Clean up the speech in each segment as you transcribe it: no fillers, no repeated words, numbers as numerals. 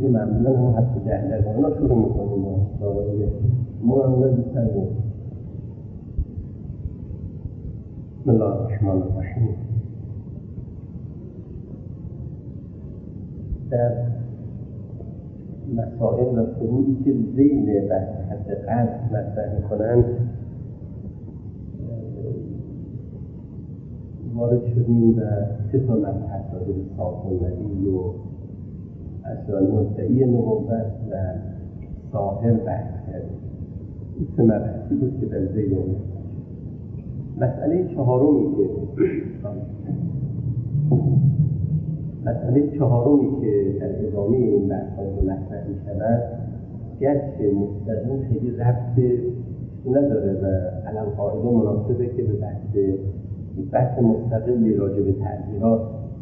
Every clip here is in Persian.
که معمولا هم حتی 10 دقیقه شروع میکنیم ما معمولا بیشتر بسم الله الرحمن الرحیم. در مسائل و فروعی که ذیل بحث حد قصد مطرح میکنند وارد شدیم و 3 تا مبحث راجع به ساکن ولی و اصلا مدعی نبوت و ظاهر بحث کردیم. این 3 مبحثی بود که در ذیل مسئله چهارمی که در ادامه این بحث‌ها مطرح می‌شود گرچه مستقیم خیلی ربط نداره و علم قاعده مناسبه که به بحث مستقلی راجع به تعزیرات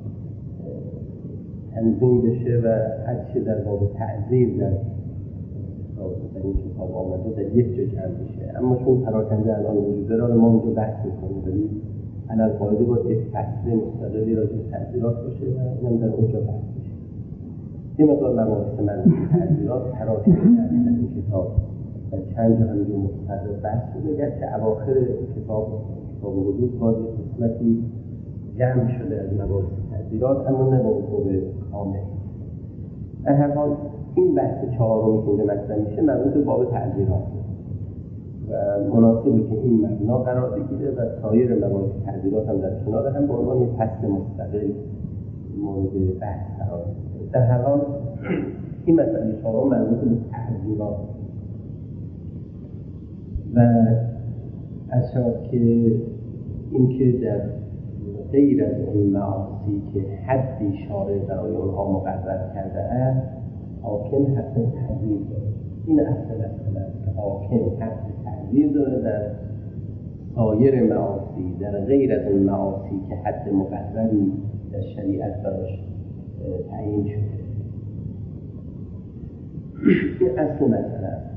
تنظیم بشه و هرچی در باب تعزیر در این کتاب آمده در یک جا جمع بشه، اما چون پراکنده الان وجود داره ما اونجا بحث میکنیم ولی علم قاعده باید یک فصل مستقلی راجع به تعزیرات باشه و اینم در اونجا بحث بشه. یه مقدار مباحث مربوط به تعزیرات پراکنده در این کتاب و چند جا همینجا مستقل بحث شده، گرچه اواخر کتاب حدود باز قسمتی جمع شده از مباحث تعزیرات، اما نه به طور کامل. در هر حال این بحث 4 که اینجا مطرح میشه مربوط به باب تعزیرات و مناسبه که این مبنا قرار بگیره و سایر مباحث تعزیرات هم در کنار هم به عنوان یک فصل مستقل مورد بحث قرار بگیره. در هر حال این مسئله 4 مربوط به تعزیرات و از شد که این که در غیر از اون معاصی که حدی شارع برای اونها مقرر کرده است حاکم حق تعزیر داره. این اصل مسئله است که حاکم حق تعزیر داره در سایر معاصی، در غیر از اون معاصی که حد مقرری در شریعت براش تعیین شده. این اصل مسئله است.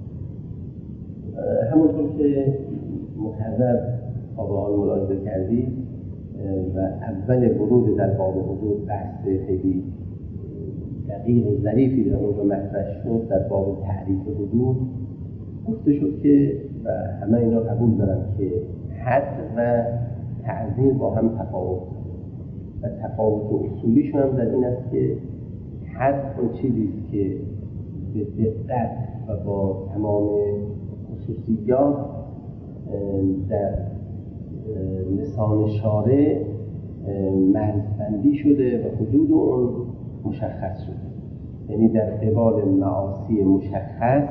همونطور که مکرر آقایان ملاحظه کردید و اول ورود در باب حدود بحث خیلی دقیق و ظریفی در اونجا مطرح شد در باب تعریف حدود گفته شد که و همه اینا قبول دارن که حد و تعزیر با هم تفاوت و تفاوت اصولیشون هم در این است که حد اون چیزیست که به دقت و با تمام خصوصیات در لسان شارع مرزبندی شده و حدود اون مشخص شده. یعنی در قبال معاصی مشخص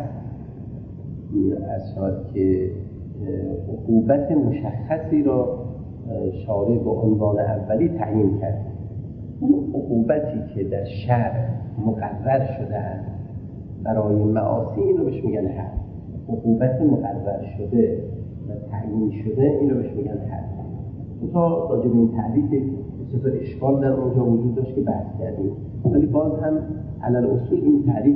از شاید که عقوبت مشخصی را شارع به عنوان اولی تعیین کرده. اون عقوبتی که در شرع مقرر شده است برای معاصی این رو بهش میگن حد. عقوبت مقرر شده و تعیین شده این رو بهش میگن حد. تا راجع به این تعریف سه اشکال در اونجا وجود داشت که بحث کردیم، ولی باز هم علل اصول این تعریف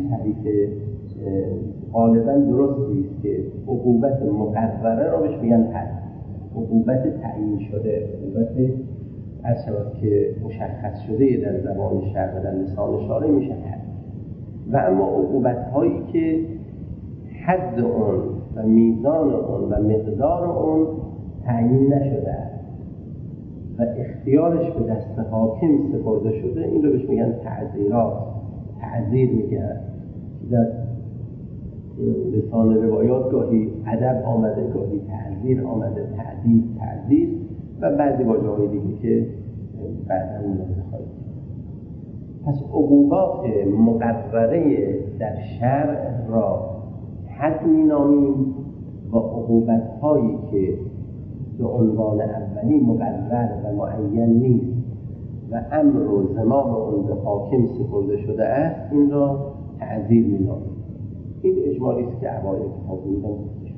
غالبا درستی است که عقوبت مقرره را بهش میگن حد. عقوبت تعیین شده، عقوبت از شود که مشخص شده در زبان شرع و در لسان شارع میشه حد. و اما عقوبت هایی که حد اون و میزان اون و مقدار اون تعیین نشده است و اختیارش به دست حاکم سپرده شده، این رو بهش میگن تعزیرات. تعزیر میگن در لسان روایات گاهی ادب آمده، گاهی تعزیر آمده، تعدیب، تعزیر و بعضی واژه‌های دیگه که بعداً ملاحظه خواهید. پس عقوبات مقرره در شرع را حد می‌نامیم و عقوبت‌هایی که به عنوان اولی مقرر و معین نیست و امر و زمام اون به حاکم سپرده شده است این را تعزیر می‌نامیم. این اجمالی است که اوایل کتاب می‌دن.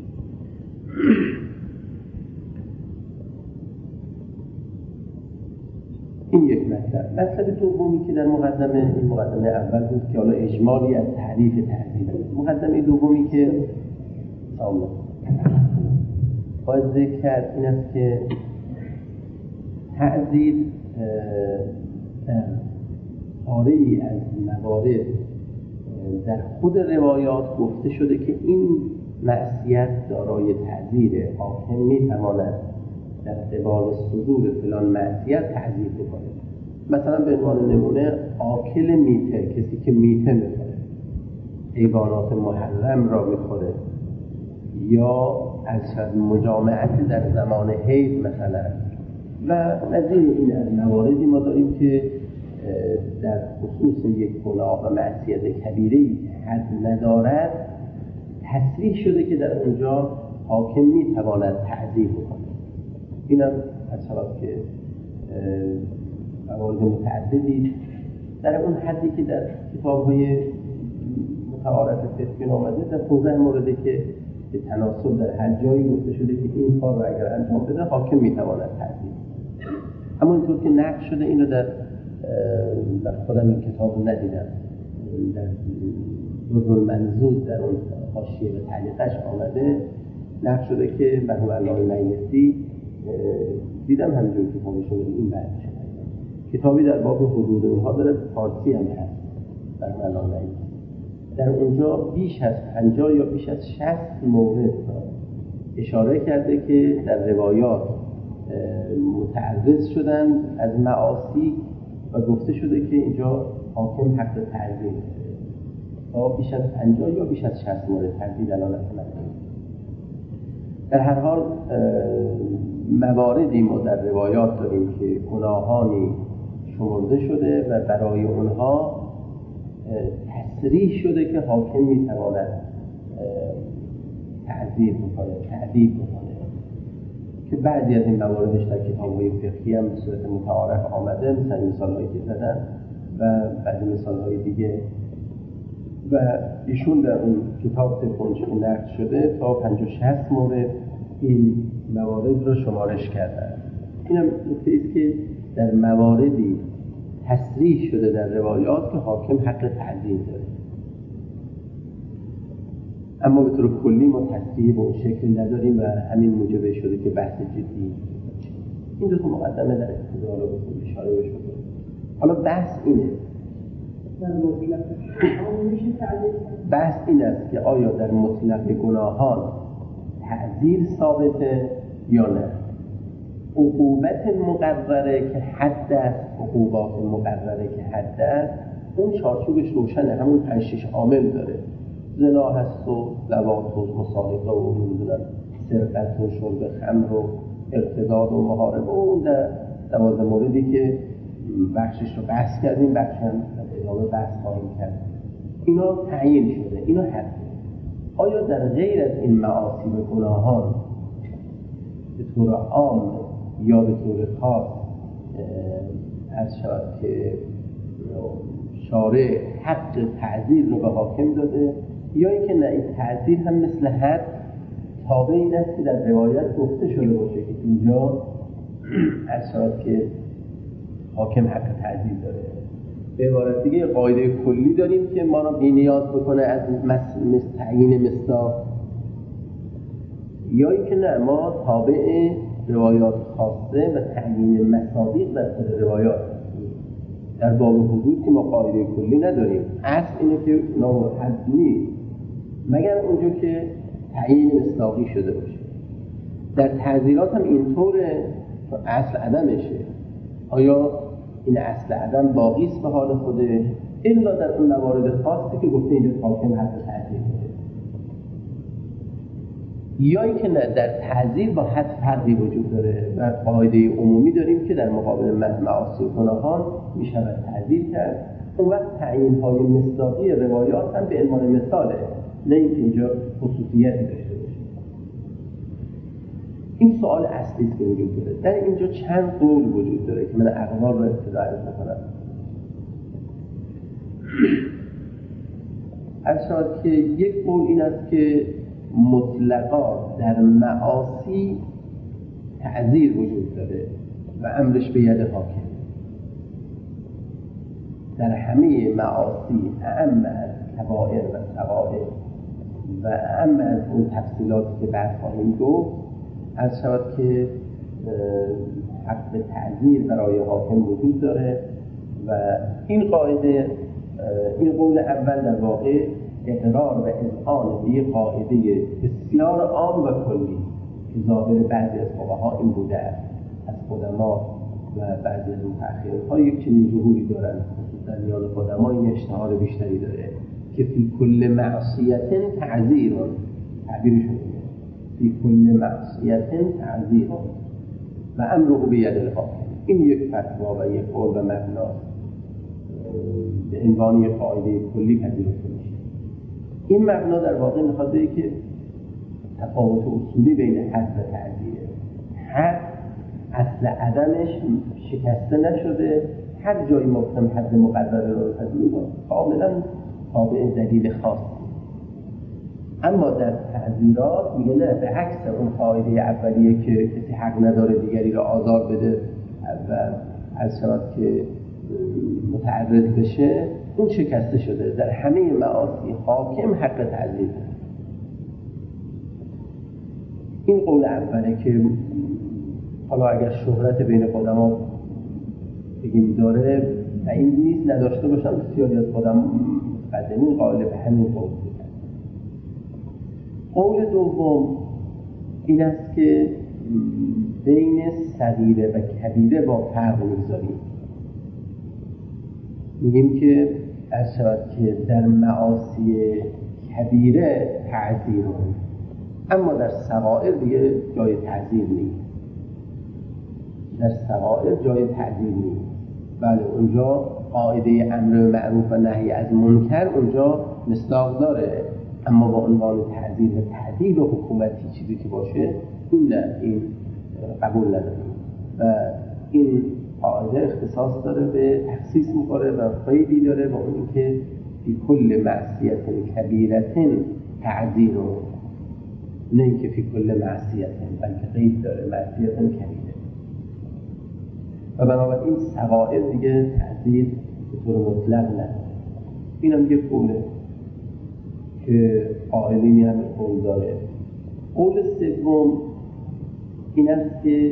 این یک مطلب دومی که در این مقدمه اول بود که حالا اجمالی از تعریف تعزیر. مقدمه دومی که باید ذکر کرد این است که تعزیر در پاره‌ای از موارد در خود روایات گفته شده که این معصیت دارای تعزیره، حاکم میتواند در قبال صدور فلان معصیت تعزیر بکنه. مثلا به عنوان نمونه آکل میته، کسی که میته میخوره، حیوانات محرم را میخوره، یا از مجامعت در زمان حیض مثلا و نظیر این از مواردی ما داریم که در خصوص یک گناه و معصیت کبیره‌ای حد ندارد، تصریح شده که در اونجا حاکم میتواند تعزیر بکنه. اینم از طرف که موارد متعددی در اون حدی که در کتاب‌های متعارف فقهی آمده، در 15 موردی که به تناسب در هر جایی گفته شده که این کار را اگر انجام بده حاکم میتواند تعزیر. اما اینطور که نقل شده اینو در خودم این کتاب رو ندیدم، در نظر المنزود در اون حاشیه و تعلیقش آمده نقل شده که مرحوم علامه مجلسی دیدم همینجور کتابشون این بحث شده. کتابی در باب حدود اونها داره، فارسی هم هست مرحوم علامه مجلسی. در اونجا بیش از 50 یا بیش از 60 مورد اشاره کرده که در روایات متعرض شدن از معاصی و گفته شده که اینجا حاکم حق تعزیر داره. تا بیش از 50 یا بیش از 60 مورد تعزیر دلالت کنند. در هر حال مواردی ما در روایات داریم که گناهانی شمرده شده و برای اونها تصریح شده که حاکم میتواند تعزیر بکنه، تعدیب بکنه، که بعضی از این مواردش در کتاب‌های فقهی هم به صورت متعارف آمده، مثلا مثال‌هایی که زدن و بعضی مثال‌های دیگه، و ایشون در اون کتاب تفونچ که نقل شده تا 50-60 مورد این موارد رو شمارش کردن. اینم نکته است که در مواردی تصریح شده در روایات که حاکم حق تعزیر داره، اما به طور کلی ما تصریح به اون شکل نداریم و همین موجب شده که بحث جدی. این دو تا مقدمه در ابتدا رو به اشاره بشه. حالا بحث اینه، بحث این است که آیا در مطلق گناهان تعزیر ثابته یا نه؟ عقوبت مقرره که حد است، عقوبات مقرره که حد است، اون چارچوبش روشنه، همون 5-6 عامل داره. زنا هست و لواط و مصالحه و نمیدونم سرقت و شرب خمر و ارتداد و محاربه و اون 12 موردی که بخشش رو بحث کردیم، بخش هم ادامه بحث خواهیم کرد. اینا تعیین شده، اینا حده. آیا در غیر از این معاصی و گناهان به طور عام یا به طور خاص از شاید که شارع حق تعزیر رو به حاکم داده، یا اینکه نه، این تعزیر هم مثل حد تابع این است که در روایت گفته شده باشه که اینجا از شاید که حاکم حق تعزیر داره. به عبارت دیگه قاعده کلی داریم که ما رو بی‌نیاز بکنه از تعیین مصداق، یا اینکه نه، ما تابع روایات خاصه و تعیین مصادیق در خود روایات. در باب حدود که ما قاعده کلی نداریم، اصل اینه که حد نیست مگر اونجا که تعیین مصداقی شده باشه. در تعزیرات هم اینطوره، اصل عدمشه. آیا این اصل عدم باقی است به حال خودش، الا در اون موارد خاصی که گفته اینجا حاکم حق تعزیر داره، یا اینکه نه، در تعزیر با حد فرقی وجود داره و قاعده عمومی داریم که در مقابل معاصی و گناهان میشود تعزیر کرد. اون وقت تعیین‌های مصداقی روایات هم به عنوان مثاله، نه اینکه اینجا خصوصیتی داشته باشه. این سوال اصلی است که وجود داره. در اینجا چند قول وجود داره که من اقوال رو ابتدا عرض می‌کنم. ارشاد که یک قول این است که مطلقا در معاصی تعزیر وجود داره و امرش به ید حاکم. در همه معاصی، اعم از کبائر و صغائر و اعم از اون تفصیلاتی که بعد خواهیم گفت، از شود که حق تعزیر برای حاکم وجود داره و این قاعده این قول اول در واقع اقرار و اذعان به یک قاعده بسیار عام و کلی که ظاهر بعضی از فقها این بوده است، از قدما و بعضی از متأخرین‌ها یک چنین ظهوری دارند، در میان قدما این اشتهار بیشتری داره که فی کل معصیت تعذیر، تعبیرشون میگه فی کل معصیت تعذیر و امره بید الحاکم. این یک فتوا و یک قول و مبناست به عنوان یک قاعده کلی پذیرفته میشه. این مبنا در واقع میخواد بگه که تفاوت اصولی بین حد و تعذیره. حد اصل عدمش شکسته نشده، هر جایی مقتضی حد مقرره رو پذیرفته کاملا تابع دلیل خاص. اما در تعذیرات میگه نه، به عکس اون قاعده اولیه که کسی حق نداره دیگری رو آزار بده و از شرط که متعرض بشه، اون شکسته شده. در همه معاصی حاکم حق تعذیر داره. این قول اوله که حالا اگر شهرت بین قدما بگیم داره و این نیز نداشته باشم، بسیاری از قدما قدمی قائل به همین قول بودن. قول دوم این است که بین صغیره و کبیره با فرق میگذاریم. میگیم که از شود که در معاصی کبیره تعذیر، اما در صغائر دیگه جای تعذیر نیست. در صغائر جای تعذیر نیست. بله اونجا قاعده امر معروف و نهی از منکر اونجا مصداق داره، اما با عنوان تعذیر و تعدیل و حکومتی چیزی که باشه این نه، این قبول نداریم. و این قاعده اختصاص داره به تخصیص می‌کنه و قیدی داره با اون که فی کل معصیت کبیرت تعذیر، نه اینکه فی کل معصیت، بلکه قید داره معصیت کبیره. و بنابراین صغائر دیگه تعذیر به طور مطلق نداره. این هم یه قوله که قائلینی هم قول داره. قول سوم این است که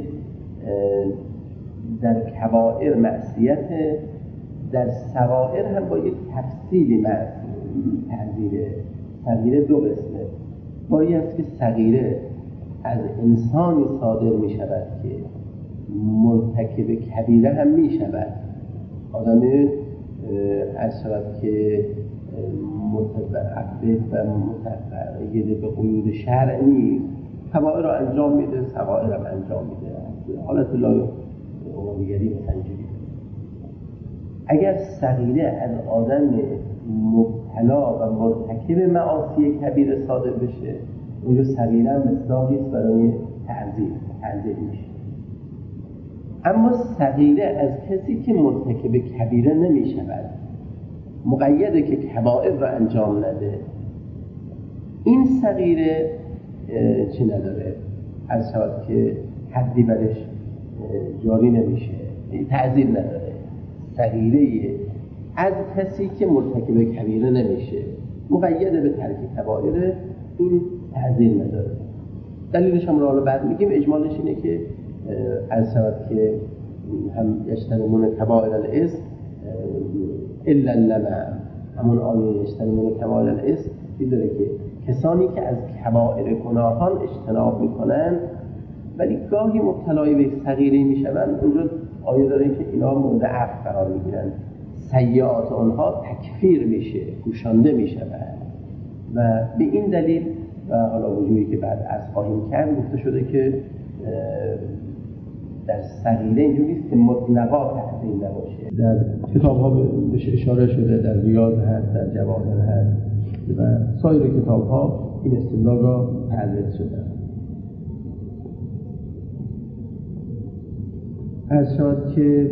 در کبائر معصیت، در صغائر هم با یک تفصیلی تعذیره. صغیره دو قسمه. گاهی است که صغیره از انسانی صادر می شود که مرتکب کبیره هم می شود. آدم از شود که متعبد و متقید به قیود شرعی کبائر رو انجام میده، صغائر هم انجام میده. حالت لایق‌گری مثلا اینجوری. اگر صغیره از آدم مبتلا و مرتکب معاصی کبیره صادر بشه، اونجا صغیره هم مصداقی است برای تعذیر میشه. اما صغیره از کسی که مرتکب کبیره نمی شود، مقیده که کبائر را انجام نده، این صغیره چه نداره؟ از شود که حدی برش جاری نمیشه، تعذیر نداره. صغیره از کسی که مرتکب کبیره نمیشه، مقیده به ترک کبائر، این تعذیر نداره. دلیلش هم رو بعد میگیم. اجمالش اینه که از شود که هم یجتنبون کبائر الاثم الا اللمم، همون آیه یجتنبون کبائر الاثم داره که کسانی که از کبائر گناهان اجتناب میکنن ولی گاهی مبتلای به صغیره میشوند، اونجا آیه داره که اینا مورد عفو قرار میگیرن، سیئات آنها تکفیر میشه، پوشانده میشود. و به این دلیل و حالا وجودی که بعد از خواهیم کرد گفته شده که در صغیره اینجوری است که مطلقا تعذیر نباشه. در کتاب ها بهش اشاره شده، در ریاض هست، در جواهر هست و سایر کتاب ها این استدلال را تعریف شده. از شد که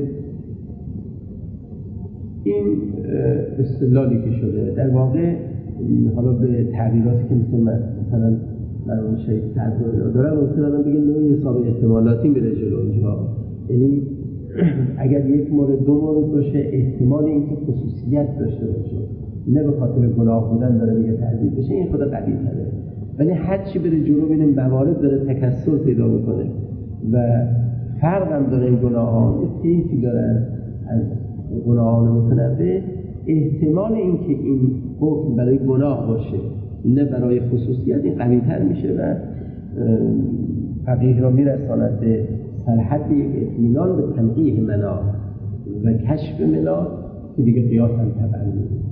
این استدلالی که شده در واقع حالا به تعبیراتی که مثلا من شیخ تعبیر دارم مثلا بگه نوعی حساب احتمالاتی میره جلو اینجا. یعنی اگر یک مورد دو مورد باشه، احتمال اینکه خصوصیت داشته باشه نه به خاطر گناه بودن داره میگه تعذیر بشه، این خود قوی تره. ولی هر چی بره جلو ببینیم موارد داره تکثر پیدا میکنه و فرق هم داره. این گناهان یه طیفی دارن از گناهان متنوع احتمال اینکه این حکم برای گناه باشه نه برای خصوصیت این قوی‌تر میشه و فقیه را میرساند به صحت یک اطمینان به تنقیح مناط و کشف مناط که دیگه قیاس هم طبعا نیست.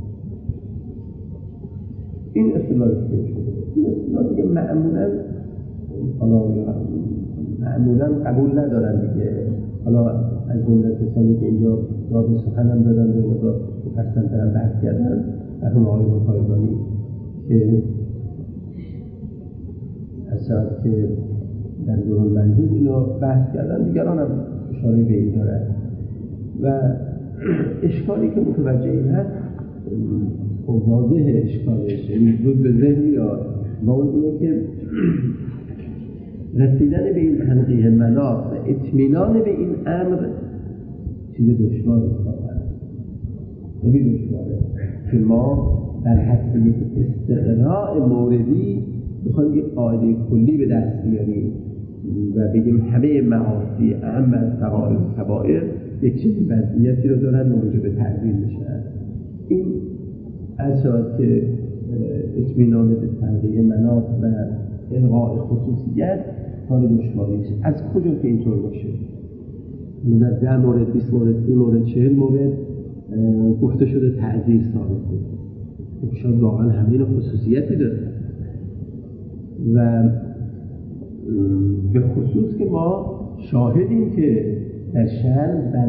این اصطلاح شده. این اصطلاح دیگه معمولا قبول ندارن دیگه. حالا از جمله کسانی که اینجا داد سخن هم دادن به مقدار مفصل ترم بحث کردن مرحوم آقای پایگانی که از شاید که در دوران منظور اینا بحث کردن، دیگران هم اشاره به این دارن و اشکالی که متوجه این هست واضح اشکالش زود به ذهن میاد و اون اینه که رسیدن به این تنقیح مناط و اطمینان به این امر چیز دشواری خیلی دشواره که ما در حد یک استقراء موردی بخوایم یک قاعده کلی به دست بیاریم و بگیم همه معاصی اعم از صغائر و کبائر یک چیزی وضعیتی رو دارن موجب تعدیل میشن. این از شاید که اطمینان به تنقیح مناط و الغاء خصوصیت کار دشواری است. از کجا که اینطور باشه در 10 مورد 20 مورد 30 مورد 40 مورد گفته شده تعدیل ثابته، شاید واقعا همین خصوصیتی داره و به خصوص که ما شاهدیم که در شرع بر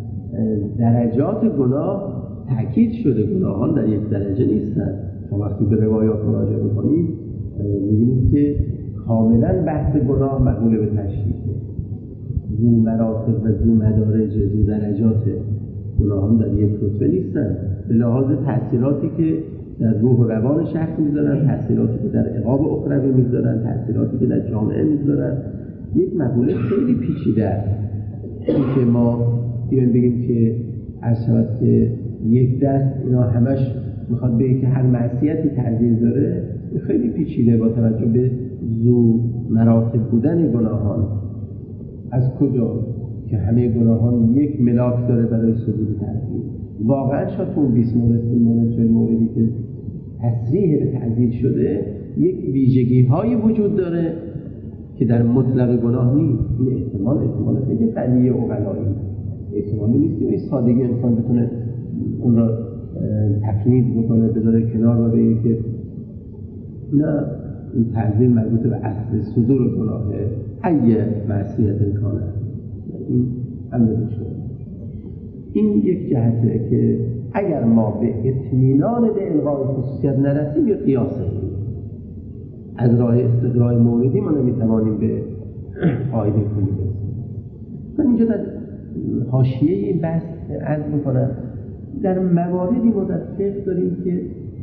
درجات گناه تأکید شده. گناهان در یک درجه نیستن. ما وقتی به روایات مراجعه می‌کنیم می‌بینیم که کاملا بحث گناه مقبول به تشریحه. ذو مراتب و ذو مدارج ذو درجات گناهان در یک رتبه نیستن به لحاظ تأثیراتی که در روح و روان شخص میذارن، تأثیراتی که در عقاب اخروی میذارن، تأثیراتی که در جامعه میذارن. یک مقوله خیلی پیچیده است این که ما بیایم بگیم که از شود که یک دست اینا همش میخواد بگه که هر معصیتی تعزیر داره. خیلی پیچیده با توجه به ذو مراتب بودن گناهان. از کجا که همه گناهان یک ملاک داره برای صدور تعزیر. واقعا شاید اون 20 مورد 30 مورد 40 موردی که تصریح به تعزیر شده یک ویژگی هایی وجود داره که در مطلق گناه نیست. این احتمال خیلی قوی عقلایی احتمالی نیست که این سادگی انسان بتونه اون را تفنید بکنه بذاره کنار و بگه که نه این تعزیر مربوط به اصل صدور گناهه ای معصیت امکانه. این امر بشه. این یک جهته که اگر ما به اطمینان به الغای خصوصیت نرسیم یا قیاسه از راه استقراء موردی ما نمیتوانیم به قاعده کلی برسیم. من اینجا در حاشیه این بحث عرض میکنم در مواردی ما در فقه داریم که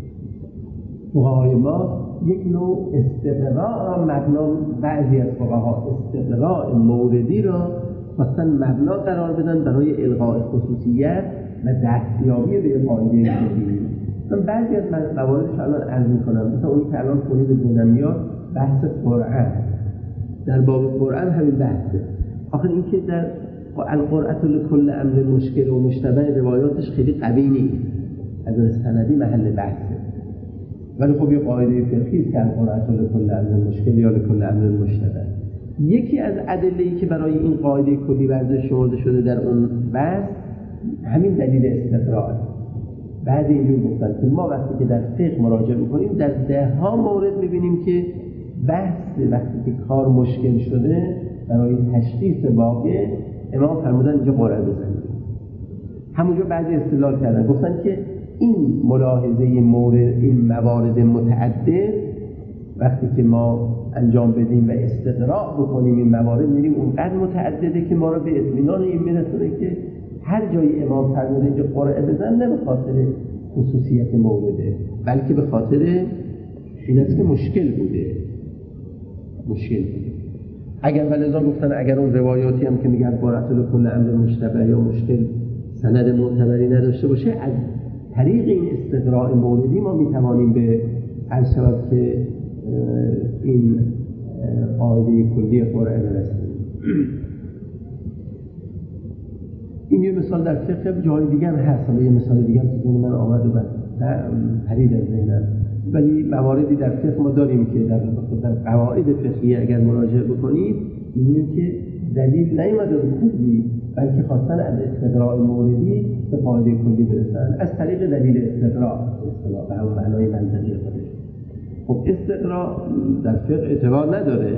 فقهای ما یک نوع استقراء را مبنا، بعضی از فقها استقراء موردی را خواستن مبنا قرار بدن برای الغاء خصوصیت و دستیابی به قاعده کلی. من بعضی از مواردش الان عرض میکنم، مثلا اونی که الان کنی به ذهنم میاد بحث قرآن. در باب قرآن همین بحثه. آخر این که در القرآن لکل امر مشکل و مشتبه روایاتش خیلی قوی نیست، از سندی محل بحثه، ولی خب یه قاعده فقهی است که القرآن لکل امر مشکل یا لکل امر مشتبه. یکی از ادله‌ای که برای این قاعده کلی ورزش شمرده شده در اون بحث همین دلیل استقراء. بعضی اینجور گفتن که ما وقتی که در فقه مراجعه می‌کنیم در 10 مورد می‌بینیم که بحث وقتی که کار مشکل شده برای تشخیص واقع امام فرمودن اینجا قرعه بزنید. همونجا بعضی استدلال کردن گفتن که این ملاحظه مورد این موارد متعدد وقتی که ما انجام بدیم و استقراء بکنیم این موارد میریم اونقدر متعدده که ما رو به اطمینان این میرسونه که هر جایی امام فرموده اینجا قرعه بزن نه به خاطر خصوصیت مورده بلکه به خاطر این است که مشکل بوده. اگر ولذا گفتن اگر اون روایاتی هم که میگن قرعه لکل امر مشتبه یا مشکل سند معتبری نداشته باشه از طریق این استقراء موردی ما میتوانیم به عرض شود که این قاعده کلی قرعه برسیم. این یه مثال در فقه، جای دیگه هم هست. حالا یه مثال دیگه هم تو ذهن من آمد و پرید از ذهنم، ولی مواردی در فقه ما داریم که در قواعد فقهی اگر مراجعه بکنید می‌بینیم که دلیل نیامده به کلی، بلکه خواستن از استقراء موردی به قاعده کلی برسن از طریق دلیل استقراء به همون معنای منطقی خودش. خب استقراء در فقه اعتبار نداره،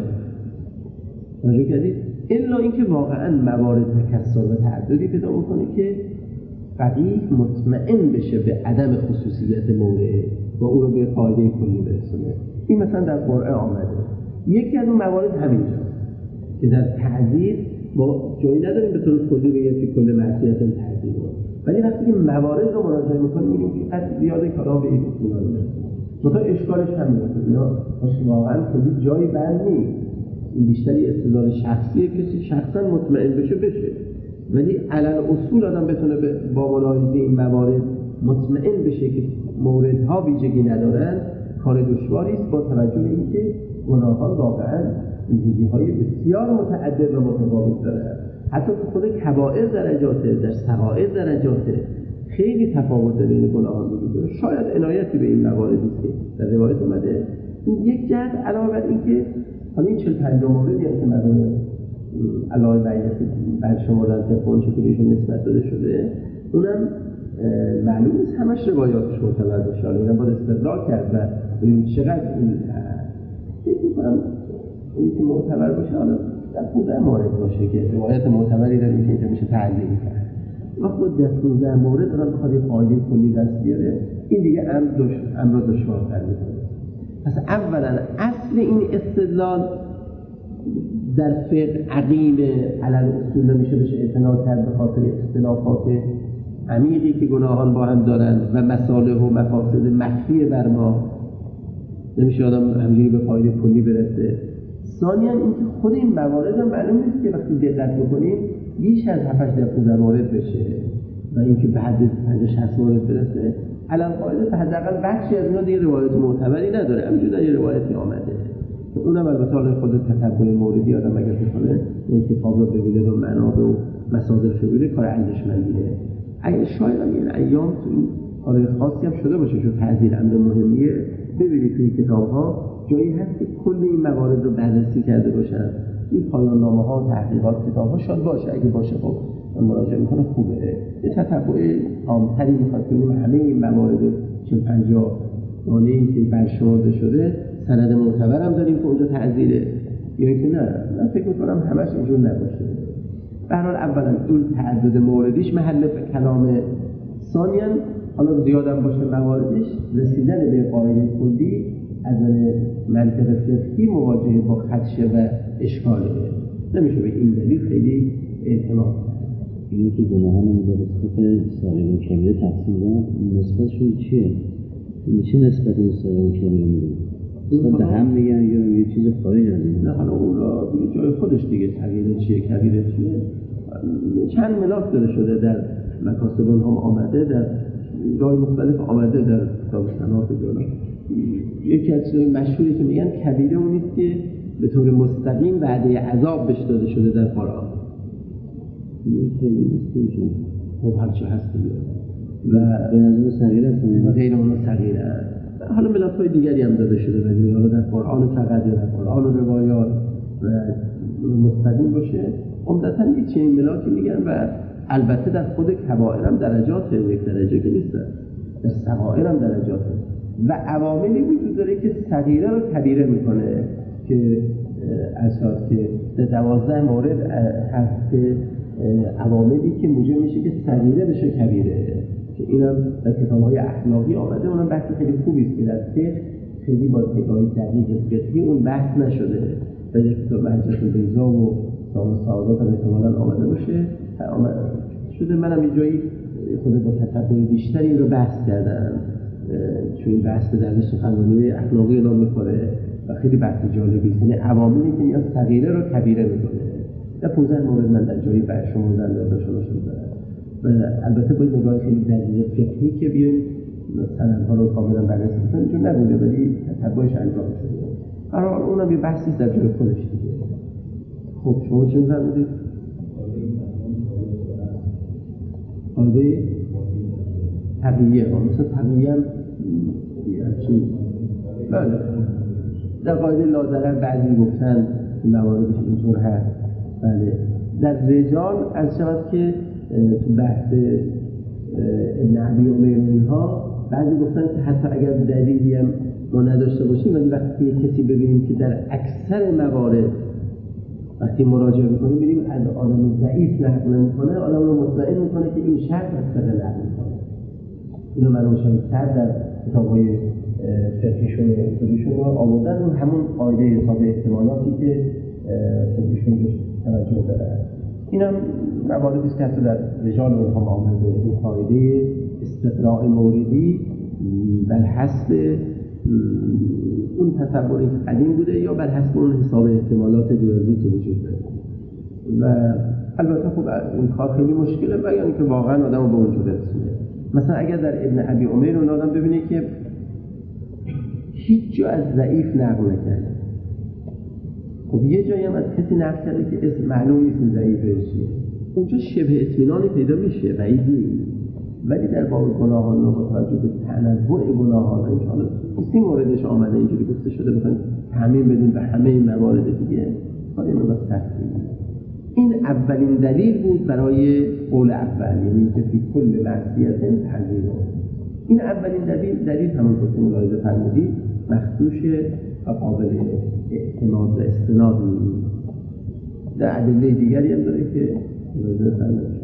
توجه کردید؟ الا اینکه واقعا موارد تکثر و تعددی پیدا میکنه که فقیه مطمئن بشه به عدم خصوصیت مورد و او رو به قاعده کلی برسونه. این مثلا در قرآن آمده. یکی از اون موارد همینجاست که در تعذیر ما جایی نداریم به طور کلی بگیم که کل معصیت تعذیر، ولی وقتی که موارد رو مراجعه میکنیم میگیم که قد زیاده کلام به این اطمینان میرسه. مثلا اشکالش همینه، اینا واقعا کلی جایی بند نیست. این بیشتری استدلال شخصیه، کسی شخصا مطمئن بشه، ولی علل اصول آدم بتونه با ملاحظه این موارد مطمئن بشه که موردها ویژگی ندارن، کار دشواری است، با توجه به اینکه گناهان واقعا ویژگی‌های بسیار متعدد و متفاوت دارن. حتی تو خود کبائر درجاته، در صغائر درجاته، خیلی تفاوت بین گناهان وجود داره. شاید عنایتی به این مواردی که در روایت اومده. این یک جهت علاوه بر اینکه حالا این 40-50 موردی که مردم علاوه بر شمردن تفاون که بهشون نسبت داده شده، اونم معلوم نیست همش روایاتش معتبر باشه. حالا اینا باید استدلال کرد و ببینیم چقدر این فکر می‌کنم اونی که معتبر باشه حالا در 15 مورد باشه که روایت معتبری داریم که اینجا میشه تعلیل کرد. وقتی در 15 مورد دارن بخواد یه قاعده کلی دست بیاره، این دیگه امر دشوارتر می‌کنه. پس اولا اصل این استدلال در فقه عقیم علل اصول نمیشه بشه اعتنا کرد به خاطر اختلافات عمیقی که گناهان با هم دارن و مصالح و مفاسد مخفی بر ما، نمیشه آدم همجوری به قاعده کلی برسه. ثانیاً اینکه خود این موارد هم معلوم نیست که وقتی دقت بکنیم بیش از 7-8 مورد بشه و اینکه به حد 50-60 مورد برسه. علل قاعده به حداقل بخشی از اینا دیگه روایت معتبری نداره، همینجوری در یه روایتی آمده که اونم البته حالا خود تتبع موردی آدم اگر بکنه این کتاب رو ببینه و منابع و مصادر رو ببینه کار ارزشمندیه. اگه شاید هم این ایام تو این کار خاصی هم شده باشه چون تعذیر امر مهمیه، ببینید توی کتاب‌ها جایی هست که کل این موارد رو بررسی کرده باشن. این پایان نامه‌ها، تحقیقات کتاب‌ها شاید باشه، اگه باشه خب من مراجعه میکنه خوبه. یه تتبع عام‌تری میخواد که همه این موارد 40-50 گانه‌ای که برشمرده شده سند معتبر هم داریم که اونجا تعذیره یا اینکه نه. من فکر میکنم همش اینجور نباشه. به هر حال اولا این تعدد موردیش محل کلامه. ثانیاً حالا زیادم باشه مواردش، رسیدن به قاعده کلی از منطق فقهی مواجهه با خدشه و اشکاله. نمیشه به این دلیل خیلی اعتماد کرد. اینو که گناهان رو به نسبت صغیر و کبیره تقسیم دادن، نسبتشون چیه؟ چه نسبت این صغیر و کبیره میدونن؟ نسبت به هم میگن یا یه چیز خارج از این؟ نه حالا اون را دیگه جای خودش دیگه صغیر چیه کبیره چیه چند ملاک داده شده در مکاسب هم آمده، در جای مختلف آمده در کتاب صناعت جلو. یکی از چیزهای مشهوری که میگن کبیره اون نیست که به طور مستقیم وعده عذاب بهش داده شده در قرآن. این خیلی نیست خب هرچی هست دیگه و به نظر صغیر هستن و غیر اون صغیر هست. حالا ملاک‌های دیگری هم داده شده ولی حالا در قرآن فقط یا در قرآن و روایات و مستقیم باشه عمدتاً یه چنین ملاکی میگن. و البته در خود کبائر هم درجات، یک درجه که نیست، در صغائر هم درجاته و عواملی وجود داره که صغیره رو کبیره میکنه که اساس که در 12 مورد هست که عواملی که موجب میشه که صغیره بشه کبیره، که اینم در کتاب‌های اخلاقی آمده. اونم بحث خیلی خوبی است که در فقه خیلی با نگاه دقیق فقهی اون بحث نشده. در یک کتاب مهجت البیضا و نام سعادات هم احتمالاً آمده باشه شده. منم یه جایی خود با تتبع بیشتر این رو بحث کردم چون این بحث به درد سخنرانی اخلاقی نام می‌خوره و خیلی بحث جالبی است. یعنی عواملی که میاد صغیره رو کبیره میکنه. در 15 مورد من در جایی برشمردن یادداشت‌هاشون دارم و البته با نگاه خیلی دقیق فقهی که بیایم سندها رو کاملا بررسی کنیم اینجور نبوده ولی تتبعش انجام شده. برای اونم یه بحثی در جای خودش دیگه. خب شما چه می‌فرمایید؟ قاعده طبیعیه مثل طبیعی هم چی؟ بله در قاعده لاضرر بعضی گفتن این مواردش اینطور هست. بله در رجال از شود که تو بحث ابن ابی عمیر و اینها بعضی گفتن که حتی اگر دلیلی هم ما نداشته باشیم ولی وقتی کسی ببینیم که در اکثر موارد وقتی مراجعه میکنیم ببینیم از آدم ضعیف نقل میکنه، آدم رو مطمئن میکنه که این شرط از سر نقل میکنه. اینو من روشن‌تر در کتاب‌های فقهیشون و اصولیشون رو آوردن رو همون قاعده حساب احتمالاتی که خودشون بهش توجه دارن. این هم مواردی است که حتی در رجال اونها معامل به این قاعده استقراء موردی بر حسب اون تصوری که قدیم بوده یا بر حسب اون حساب احتمالات ریاضی که وجود داره. و البته خب این کار خیلی مشکله و یعنی که واقعا آدم رو به اونجا برسونه. مثلا اگر در ابن ابی عمیر اون آدم ببینه که هیچ جا از ضعیف نقل نکرده، خب یه جایی هم از کسی نقل کرده که اسم معلوم نیست ضعیفه چیه، اونجا شبه اطمینانی پیدا میشه، بعید نیست. ولی در باب گناهان با توجه به تنوع گناهان این حالا این موردش آمده اینجوری گفته شده بخواید تعمیم بدیم به همه این موارد دیگه، حالا اینو بس تفصیل. این اولین دلیل بود برای قول اول، یعنی که فی کل معصیت تحذیر. این اولین دلیل همونطور که ملاحظه فرمودید مخصوص و قابل اعتماد و استناد نیست. در ادله دیگری هم داره که ملاحظه فرمودید